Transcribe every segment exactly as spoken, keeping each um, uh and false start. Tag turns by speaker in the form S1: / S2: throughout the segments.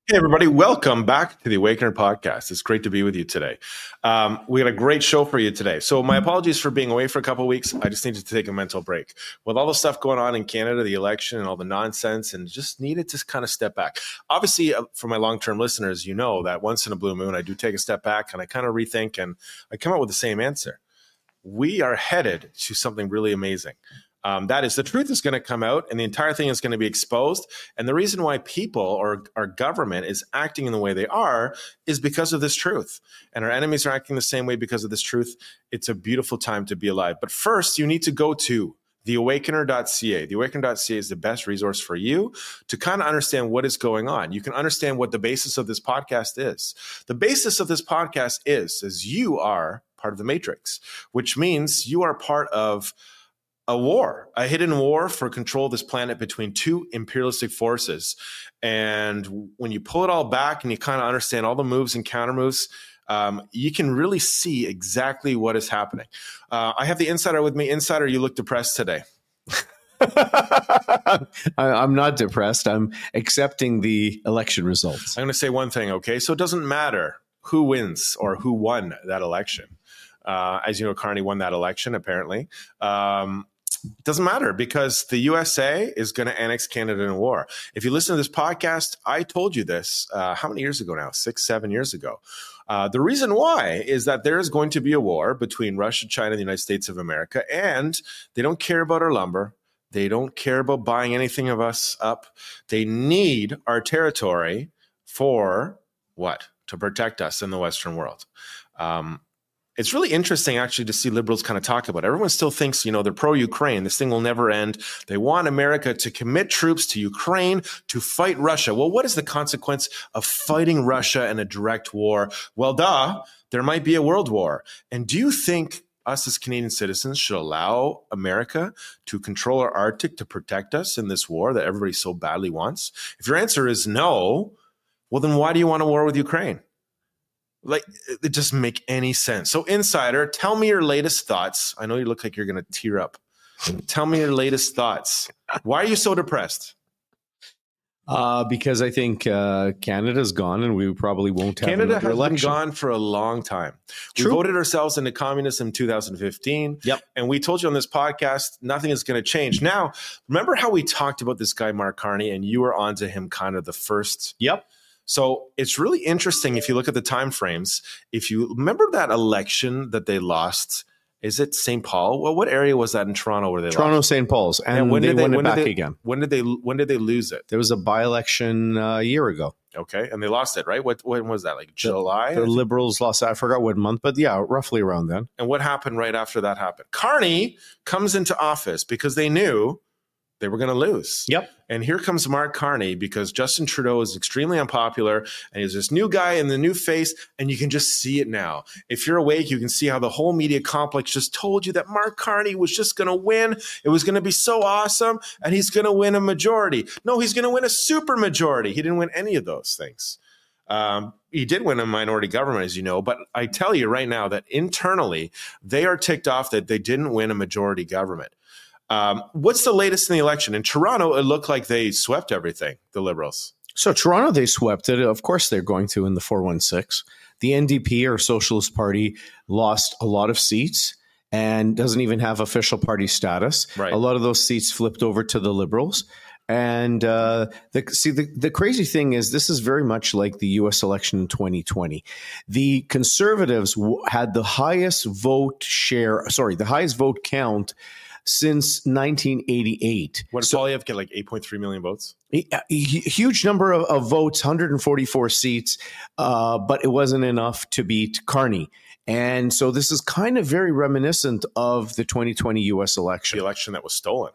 S1: Hey, everybody. Welcome back to the Awakener podcast. It's great to be with you today. Um, we got a great show for you today. So my apologies for being away for a couple of weeks. I just needed to take a mental break. With all the stuff going on in Canada, the election and all the nonsense, and just needed to kind of step back. Obviously, uh, for my long-term listeners, you know that once in a blue moon, I do take a step back and I kind of rethink and I come up with the same answer. We are headed to something really amazing. Um, that is, the truth is going to come out and the entire thing is going to be exposed. And the reason why people or our government is acting in the way they are is because of this truth. And our enemies are acting the same way because of this truth. It's a beautiful time to be alive. But first, you need to go to the awakener dot c a. The awakener dot c a is the best resource for you to kind of understand what is going on. You can understand what the basis of this podcast is. The basis of this podcast is, is you are part of the Matrix, which means you are part of a war, a hidden war for control of this planet between two imperialistic forces. And when you pull it all back and you kind of understand all the moves and counter moves, um, you can really see exactly what is happening. Uh, I have the insider with me. Insider, you look depressed today.
S2: I, I'm not depressed. I'm accepting the election results.
S1: I'm going to say one thing, okay? So it doesn't matter who wins or who won that election. Uh, as you know, Carney won that election, apparently. Um, It doesn't matter because the U S A is going to annex Canada in war. If you listen to this podcast, I told you this, uh, how many years ago now? Six, seven years ago. Uh, the reason why is that there is going to be a war between Russia, China, and the United States of America, and they don't care about our lumber. They don't care about buying anything of us up. They need our territory for what? To protect us in the Western world. Um, It's really interesting, actually, to see liberals kind of talk about it. Everyone still thinks, you know, they're pro-Ukraine. This thing will never end. They want America to commit troops to Ukraine to fight Russia. Well, what is the consequence of fighting Russia in a direct war? Well, duh, there might be a world war. And do you think us as Canadian citizens should allow America to control our Arctic to protect us in this war that everybody so badly wants? If your answer is no, well, then why do you want a war with Ukraine? Like, it doesn't make any sense. So, Insider, tell me your latest thoughts. I know you look like you're going to tear up. Tell me your latest thoughts. Why are you so depressed?
S2: Uh, because I think uh, Canada's gone and we probably won't have
S1: Canada
S2: another
S1: has
S2: election.
S1: been gone for a long time.
S2: True.
S1: We voted ourselves into communism in two thousand fifteen.
S2: Yep.
S1: And we told you on this podcast, nothing is going to change. Now, remember how we talked about this guy, Mark Carney, and you were onto him kind of the first?
S2: Yep.
S1: So it's really interesting if you look at the time frames. If you remember that election that they lost, is it Saint Paul? Well, what area was that in Toronto where they
S2: Toronto,
S1: lost?
S2: Saint Paul's, and,
S1: And when
S2: they
S1: did they
S2: won it
S1: when
S2: back
S1: did they,
S2: again.
S1: When did they when did they lose it?
S2: There was a by-election uh, a year ago.
S1: Okay, and they lost it, right? What when was that? Like July?
S2: The Liberals lost. I forgot what month, but yeah, roughly around then.
S1: And what happened right after that happened? Carney comes into office because they knew they were going to lose.
S2: Yep.
S1: And here comes Mark Carney because Justin Trudeau is extremely unpopular and he's this new guy in the new face, and you can just see it now. If you're awake, you can see how the whole media complex just told you that Mark Carney was just going to win. It was going to be so awesome, and he's going to win a majority. No, he's going to win a super majority. He didn't win any of those things. Um, he did win a minority government, as you know, but I tell you right now that internally, they are ticked off that they didn't win a majority government. Um, what's the latest in the election? In Toronto, it looked like they swept everything, the Liberals.
S2: So Toronto, they swept it. Of course, they're going to in the four one six. The N D P, or Socialist Party, lost a lot of seats and doesn't even have official party status.
S1: Right.
S2: A lot of those seats flipped over to the Liberals. And uh, the, see, the, the crazy thing is this is very much like the U S election in twenty twenty. The Conservatives w- had the highest vote share, sorry, the highest vote count since nineteen eighty-eight.
S1: What did
S2: So,
S1: Poilievre get, like eight point three million votes?
S2: a, a huge number of, of votes, one hundred forty-four seats, uh, but it wasn't enough to beat Carney. And so this is kind of very reminiscent of the twenty twenty U S election.
S1: The election that was stolen,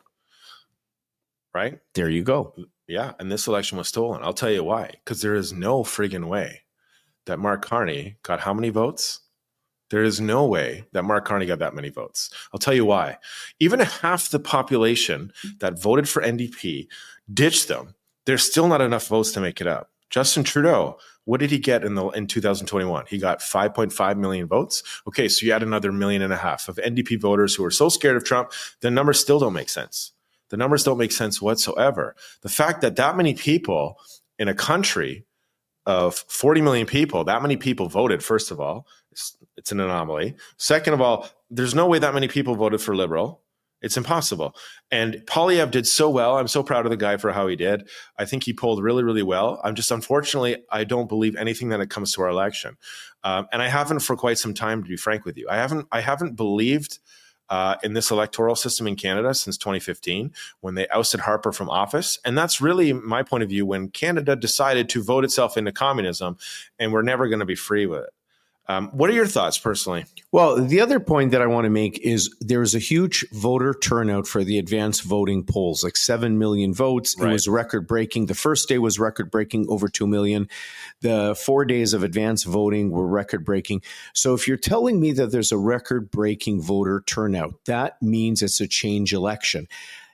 S1: right?
S2: There you go.
S1: Yeah, and this election was stolen. I'll tell you why. Because there is no friggin' way that Mark Carney got how many votes? There is no way that Mark Carney got that many votes. I'll tell you why. Even half the population that voted for N D P ditched them. There's still not enough votes to make it up. Justin Trudeau, what did he get in the in two thousand twenty-one? He got five point five million votes. Okay, so you add another million and a half of N D P voters who are so scared of Trump, the numbers still don't make sense. The numbers don't make sense whatsoever. The fact that that many people in a country of forty million people, that many people voted, first of all. It's, it's an anomaly. Second of all, there's no way that many people voted for Liberal. It's impossible. And Poilievre did so well. I'm so proud of the guy for how he did. I think he pulled really, really well. I'm just, unfortunately, I don't believe anything that it comes to our election. Um, and I haven't for quite some time, to be frank with you. I haven't, I haven't believed uh, in this electoral system in Canada since twenty fifteen, when they ousted Harper from office. And that's really my point of view, when Canada decided to vote itself into communism, and we're never going to be free with it. Um, what are your thoughts personally?
S2: Well, the other point that I want to make is there is a huge voter turnout for the advanced voting polls, like seven million votes. Right. It was record breaking. The first day was record breaking, over two million. The four days of advanced voting were record breaking. So if you're telling me that there's a record breaking voter turnout, that means it's a change election.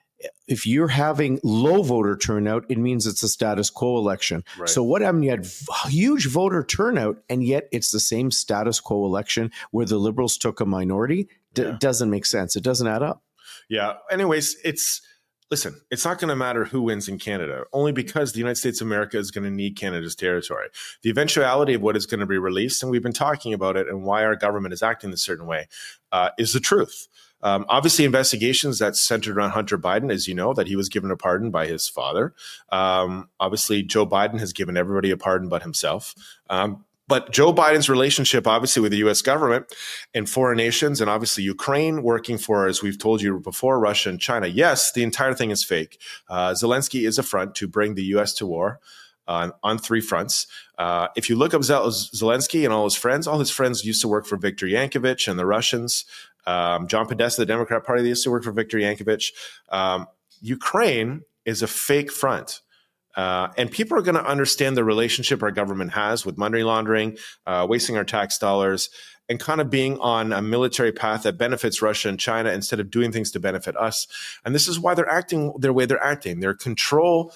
S2: If you're having low voter turnout, it means it's a status quo election. Right. So what happened? You had huge voter turnout, and yet it's the same status quo election where the Liberals took a minority. D- yeah. Doesn't make sense. It doesn't add up.
S1: Yeah. Anyways, it's listen, it's not going to matter who wins in Canada, only because the United States of America is going to need Canada's territory. The eventuality of what is going to be released, and we've been talking about it and why our government is acting a certain way, uh, is the truth. Um, obviously, investigations that's centered around Hunter Biden, as you know, that he was given a pardon by his father. Um, obviously, Joe Biden has given everybody a pardon but himself. Um, but Joe Biden's relationship, obviously, with the U S government and foreign nations, and obviously Ukraine, working for, as we've told you before, Russia and China. Yes, the entire thing is fake. Uh, Zelensky is a front to bring the U S to war. Uh, on three fronts. Uh, if you look up Zelensky and all his friends, all his friends used to work for Viktor Yankovych and the Russians. Um, John Podesta, the Democrat Party, they used to work for Viktor Yankovych. Um, Ukraine is a fake front. Uh, and people are going to understand the relationship our government has with money laundering, uh, wasting our tax dollars, and kind of being on a military path that benefits Russia and China instead of doing things to benefit us. And this is why they're acting the way they're acting. Their control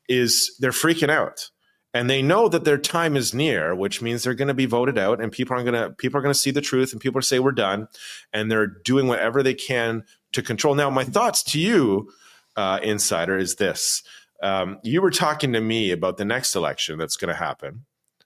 S1: is they're freaking out, and they know that their time is near, which means they're going to be voted out, and people are going to people are going to see the truth, and people are say we're done, and they're doing whatever they can to control. Now, my thoughts to you, uh, insider, is this: um, you were talking to me about the next election that's going to happen,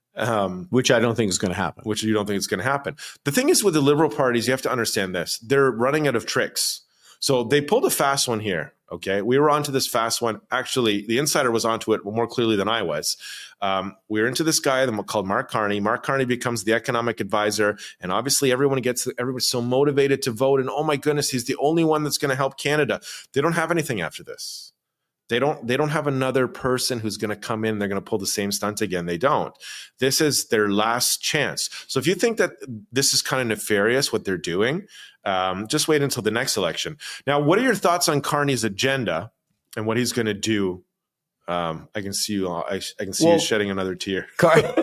S2: um, which I don't think is going to happen.
S1: Which you don't think is going to happen. The thing is, with the Liberal parties, you have to understand this: they're running out of tricks. So they pulled a fast one here. Okay, we were onto this fast one. Actually, the insider was onto it more clearly than I was. Um, we were into this guy called Mark Carney. Mark Carney becomes the economic advisor, and obviously everyone gets everyone's so motivated to vote. And oh my goodness, he's the only one that's going to help Canada. They don't have anything after this. They don't. They don't have another person who's going to come in. They're going to pull the same stunt again. They don't. This is their last chance. So if you think that this is kind of nefarious what they're doing, um, just wait until the next election. Now, what are your thoughts on Carney's agenda and what he's going to do? Um, I can see you. I, I can see well, you shedding another tear.
S2: Car-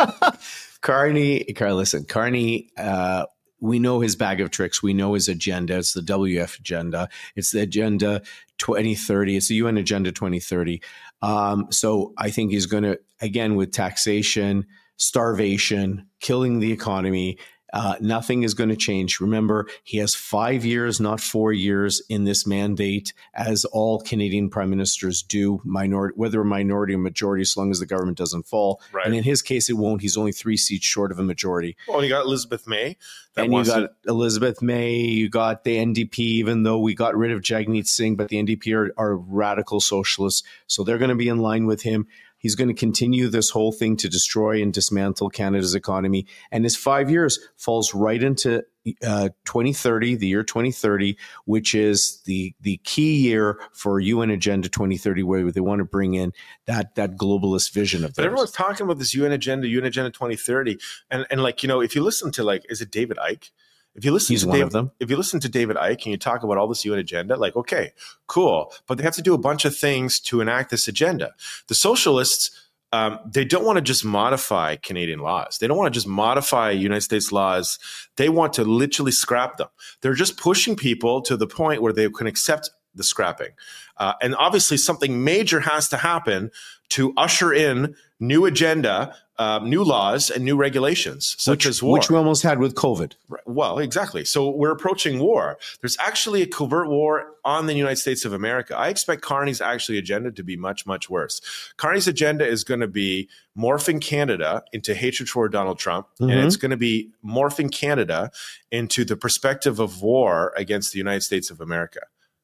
S2: Carney, Car- listen, Carney. Uh, We know his bag of tricks. We know his agenda. It's the W F agenda. It's the agenda twenty thirty. It's the U N agenda twenty thirty. Um, so I think he's going to, again, with taxation, starvation, killing the economy, uh, nothing is going to change. Remember, he has five years, not four years in this mandate, as all Canadian prime ministers do, minority, whether a minority or majority, as long as the government doesn't fall. Right. And in his case, it won't. He's only three seats short of a majority.
S1: Well, you got Elizabeth May.
S2: That and you got to- Elizabeth May, you got the N D P, even though we got rid of Jagmeet Singh, but the N D P are, are radical socialists. So they're going to be in line with him. He's going to continue this whole thing to destroy and dismantle Canada's economy. And his five years falls right into uh, twenty thirty, the year twenty thirty, which is the the key year for U N Agenda twenty thirty, where they want to bring in that that globalist vision of theirs.
S1: But everyone's talking about this U N Agenda, U N Agenda twenty thirty. And, and like, you know, if you listen to, like, is it David Icke? If you listen
S2: He's
S1: to
S2: one
S1: Dave,
S2: of them.
S1: If you listen to David Icke and you talk about all this U N agenda, like, okay, cool. But they have to do a bunch of things to enact this agenda. The socialists, Um, they don't want to just modify Canadian laws. They don't want to just modify United States laws. They want to literally scrap them. They're just pushing people to the point where they can accept the scrapping. Uh, and obviously something major has to happen to usher in new agenda, uh, new laws, and new regulations, such
S2: which,
S1: as war.
S2: Which we almost had with COVID.
S1: Well, exactly. So we're approaching war. There's actually a covert war on the United States of America. I expect Carney's actually agenda to be much, much worse. Carney's agenda is going to be morphing Canada into hatred for Donald Trump, mm-hmm. and it's going to be morphing Canada into the perspective of war against the United States of America.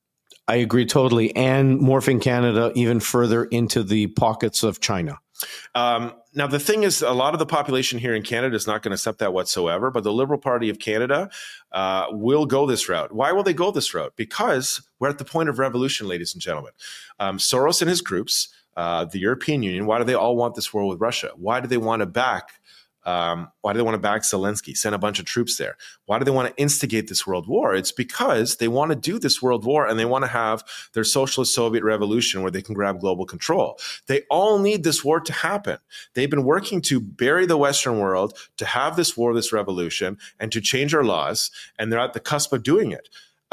S2: I agree totally. And morphing Canada even further into the pockets of China.
S1: Um, now, the thing is, a lot of the population here in Canada is not going to accept that whatsoever, but the Liberal Party of Canada uh, will go this route. Why will they go this route? Because we're at the point of revolution, ladies and gentlemen. Um, Soros and his groups, uh, the European Union, why do they all want this war with Russia? Why do they want to back Um, why do they want to back Zelensky, send a bunch of troops there? Why do they want to instigate this world war? It's because they want to do this world war and they want to have their socialist Soviet revolution where they can grab global control. They all need this war to happen. They've been working to bury the Western world, to have this war, this revolution, and to change our laws, and they're at the cusp of doing it.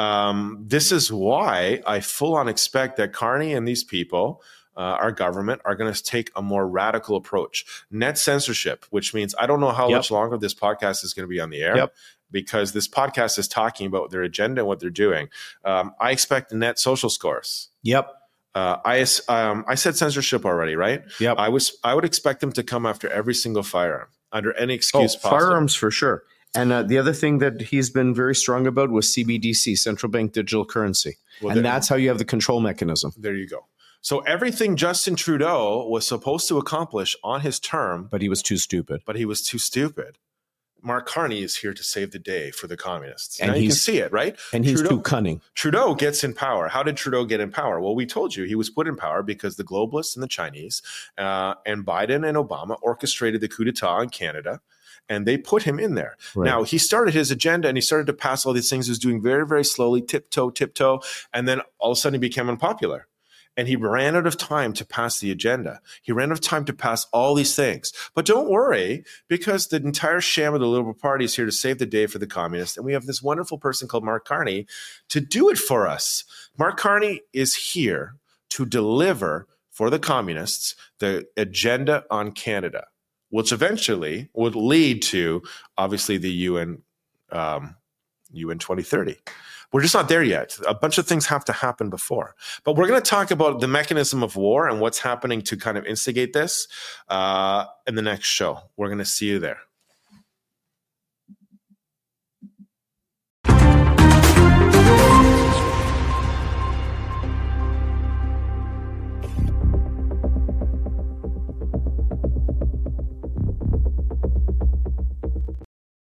S1: Um, this is why I full on expect that Carney and these people, Uh, our government, are going to take a more radical approach. Net censorship, which means I don't know how yep. much longer this podcast is going to be on the air, yep. because this podcast is talking about their agenda and what they're doing. Um, I expect net social scores.
S2: Yep.
S1: Uh, I um, I said censorship already, right?
S2: Yep.
S1: I was I would expect them to come after every single firearm under any excuse
S2: oh,
S1: possible.
S2: Firearms for sure. And uh, the other thing that he's been very strong about was C B D C, central bank digital currency, well, and there, that's how you have the control mechanism.
S1: There you go. So everything Justin Trudeau was supposed to accomplish on his term.
S2: But he was too stupid.
S1: But he was too stupid. Mark Carney is here to save the day for the communists.
S2: And
S1: now you can see it, right?
S2: And he's
S1: Trudeau,
S2: too cunning.
S1: Trudeau gets in power. How did Trudeau get in power? Well, we told you he was put in power because the globalists and the Chinese uh, and Biden and Obama orchestrated the coup d'etat in Canada. And they put him in there. Right. Now, he started his agenda and he started to pass all these things. He was doing very, very slowly, tiptoe, tiptoe. And then all of a sudden he became unpopular. And he ran out of time to pass the agenda. He ran out of time to pass all these things. But don't worry, because the entire sham of the Liberal Party is here to save the day for the communists. And we have this wonderful person called Mark Carney to do it for us. Mark Carney is here to deliver for the communists the agenda on Canada, which eventually would lead to, obviously, the U N, um, U N twenty thirty. We're just not there yet. A bunch of things have to happen before. But we're going to talk about the mechanism of war and what's happening to kind of instigate this uh, in the next show. We're going to see you there.